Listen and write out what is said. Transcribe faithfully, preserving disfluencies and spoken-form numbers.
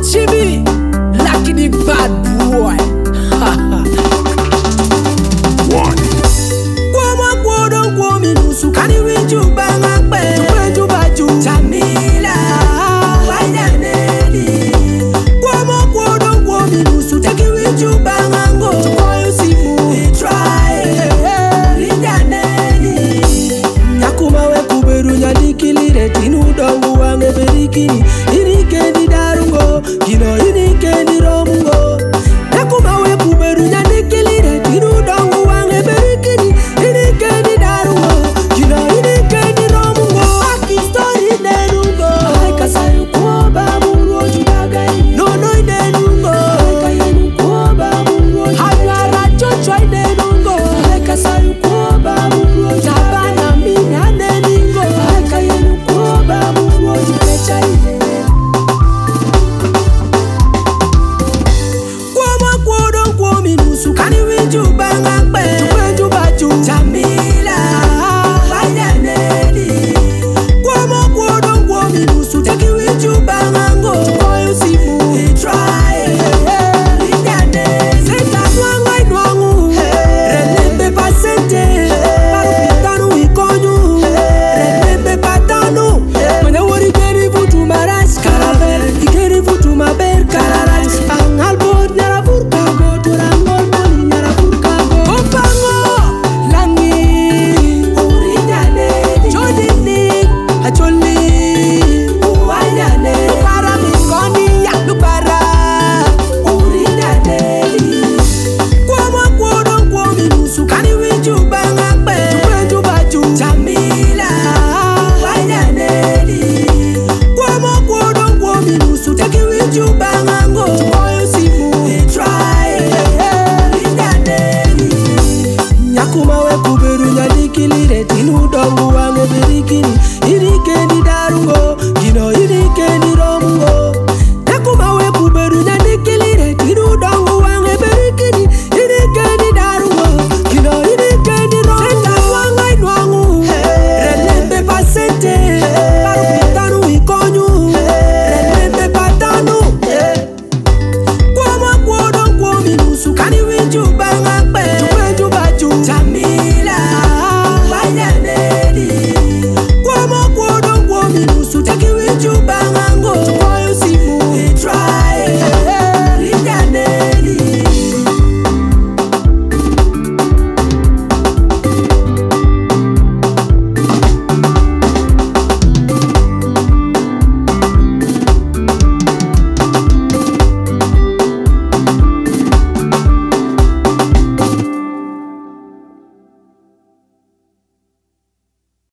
Chibi, lucky the bad boy. One. Woman, go don't go me no su. Can you read you bang and bang? You bang you bang you. Tamila, why not Nelly? Woman, go don't go me no su. Take you read you bang and go. Why you see me try? Linda Nelly. Nakuma we kuberu nyadikili retinu dongu wange berikini. Ini kendi darungo, kino ini kendi ro.